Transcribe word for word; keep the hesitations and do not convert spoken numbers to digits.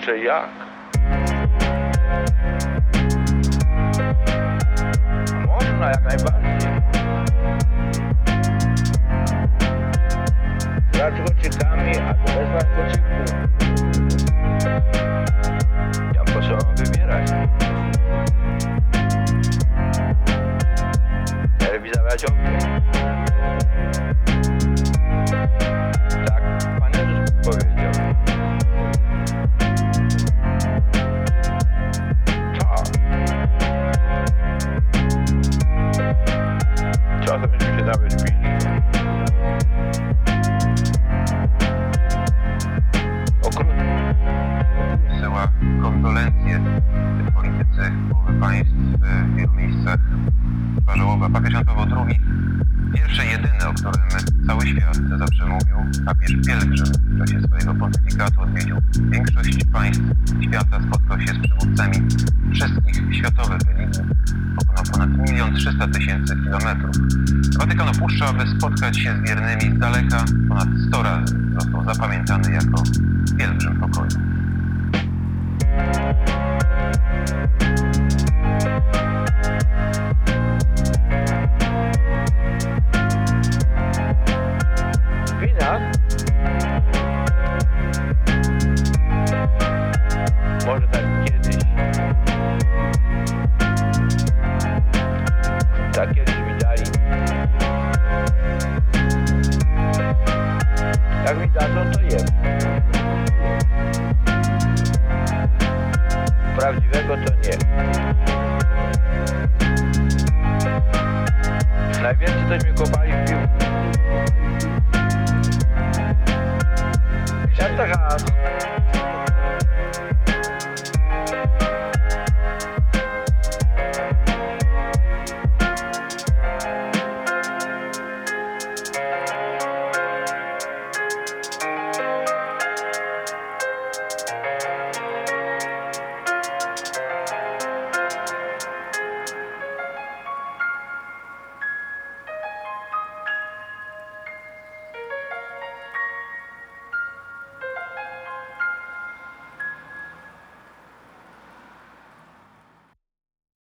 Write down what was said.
Jeszcze jak? Można, jak najbardziej. Z narkotykami albo bez narkotyków. Ja proszę mam wybierać. Telewizja radiowa. Tak, Pan Jezus powiedział. Tak. Czasem myśmy się nawet bili. Okrutnie. Wysyła kondolencje politycy głowy państw w wielu miejscach. Żałoba. Papież Jan Paweł drugi, pierwszy, jedyny, o którym cały świat zawsze mówił, papież pielgrzym w czasie swojego pontyfikatu odwiedził większość państw świata, spotkał się z przywódcami wszystkich światowych religii, pokonał ponad milion trzysta tysięcy kilometrów. Watykan opuszcza, aby spotkać się z wiernymi z daleka, ponad sto razy został zapamiętany jako pielgrzym pokoju. Może tak kiedyś. Tak kiedyś mi dali. Jak mi dadzą, to jem. Prawdziwego to nie. Najwięcej coś mi kopali w piłkę. Ja tak raz.